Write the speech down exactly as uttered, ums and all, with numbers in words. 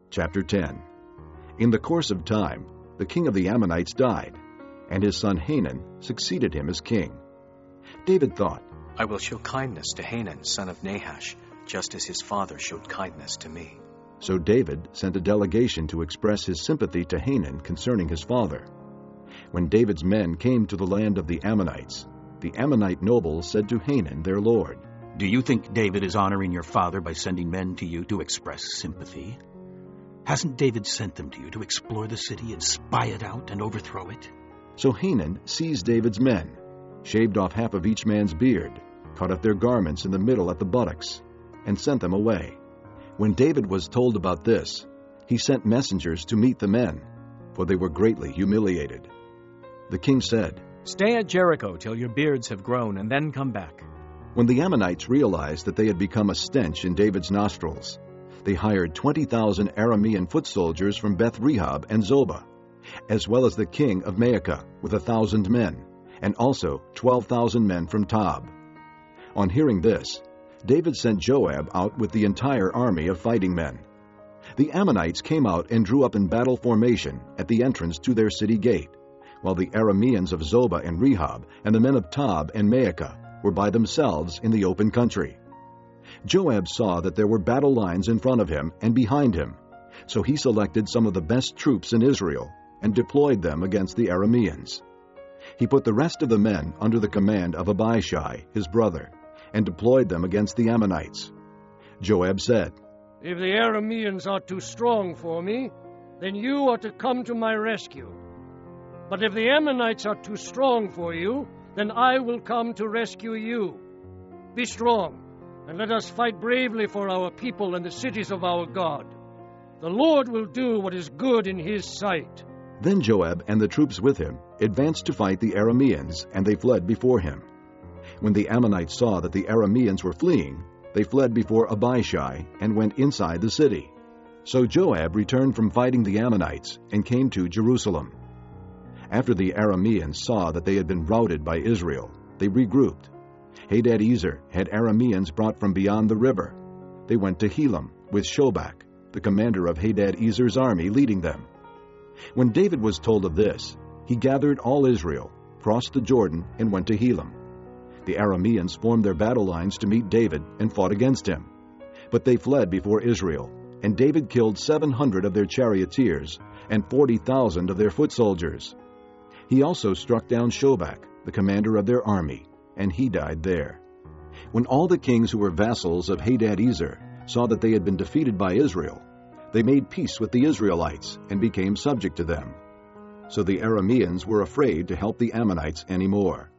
Chapter ten. In the course of time, the king of the Ammonites died, and his son Hanun succeeded him as king. David thought, I will show kindness to Hanun, son of Nahash, just as his father showed kindness to me. So David sent a delegation to express his sympathy to Hanun concerning his father. When David's men came to the land of the Ammonites, the Ammonite nobles said to Hanun, their lord, Do you think David is honoring your father by sending men to you to express sympathy? Hasn't David sent them to you to explore the city and spy it out and overthrow it? So Hanun seized David's men, shaved off half of each man's beard, cut off their garments in the middle at the buttocks, and sent them away. When David was told about this, he sent messengers to meet the men, for they were greatly humiliated. The king said, Stay at Jericho till your beards have grown, and then come back. When the Ammonites realized that they had become a stench in David's nostrils, they hired twenty thousand Aramean foot soldiers from Beth-rehob and Zobah, as well as the king of Maacah with a thousand men, and also twelve thousand men from Tob. On hearing this, David sent Joab out with the entire army of fighting men. The Ammonites came out and drew up in battle formation at the entrance to their city gate, while the Arameans of Zobah and Rehob and the men of Tob and Maacah were by themselves in the open country. Joab saw that there were battle lines in front of him and behind him, so he selected some of the best troops in Israel and deployed them against the Arameans. He put the rest of the men under the command of Abishai, his brother, and deployed them against the Ammonites. Joab said, If the Arameans are too strong for me, then you are to come to my rescue. But if the Ammonites are too strong for you, then I will come to rescue you. Be strong, and let us fight bravely for our people and the cities of our God. The Lord will do what is good in his sight. Then Joab and the troops with him advanced to fight the Arameans, and they fled before him. When the Ammonites saw that the Arameans were fleeing, they fled before Abishai and went inside the city. So Joab returned from fighting the Ammonites and came to Jerusalem. After the Arameans saw that they had been routed by Israel, they regrouped. Hadadezer had Arameans brought from beyond the river. They went to Helam with Shobach, the commander of Hadadezer's army, leading them. When David was told of this, he gathered all Israel, crossed the Jordan, and went to Helam. The Arameans formed their battle lines to meet David and fought against him. But they fled before Israel, and David killed seven hundred of their charioteers and forty thousand of their foot soldiers. He also struck down Shobach, the commander of their army, and he died there. When all the kings who were vassals of Hadadezer saw that they had been defeated by Israel, they made peace with the Israelites and became subject to them. So the Arameans were afraid to help the Ammonites anymore.